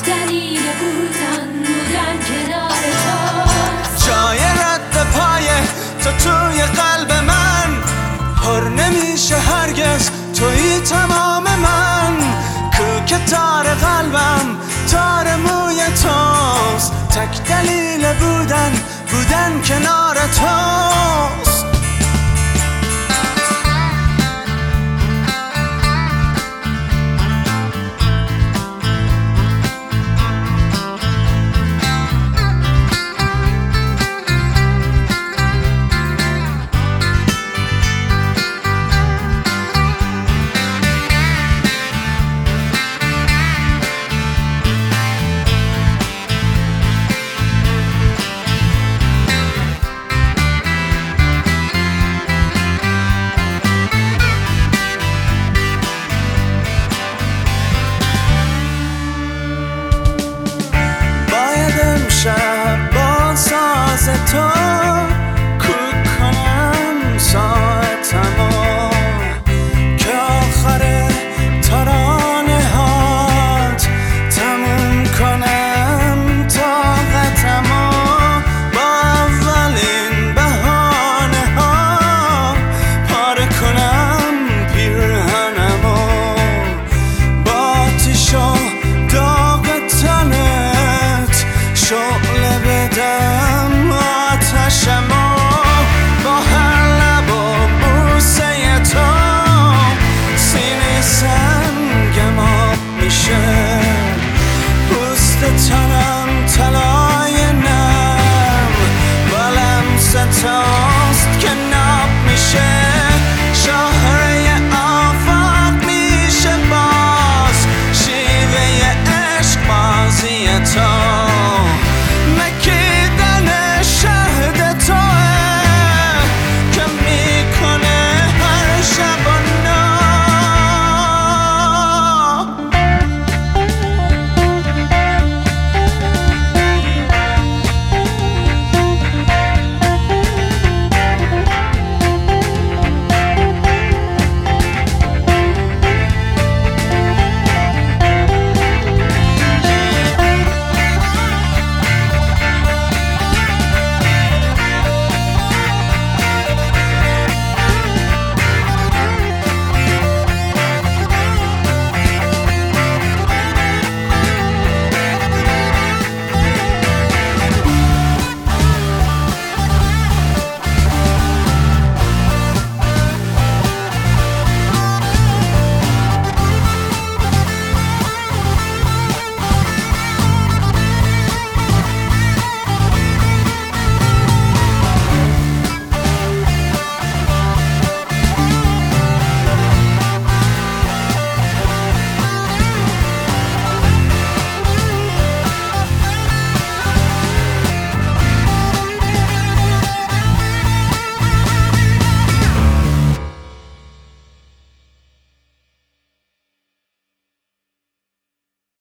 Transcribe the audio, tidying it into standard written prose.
دلیل بودن کنار تو. جای رد پای تو توی قلب من پر نمیشه هرگز، توی تمام من. کوک تار قلبم تار موی توست، تک دلیل بودن کنار توست. شب با ساز تو کوک کنم ساعتمو که آخر ترانه هات تموم کنم طاقتمو. با اولین بهانه ها پاره کنم پیرهنمو، با آتیش و داغ تنت شعله بدم آتشمو. با هر لب و بوسه تو سینه سنگم آب میشه، پوست تنم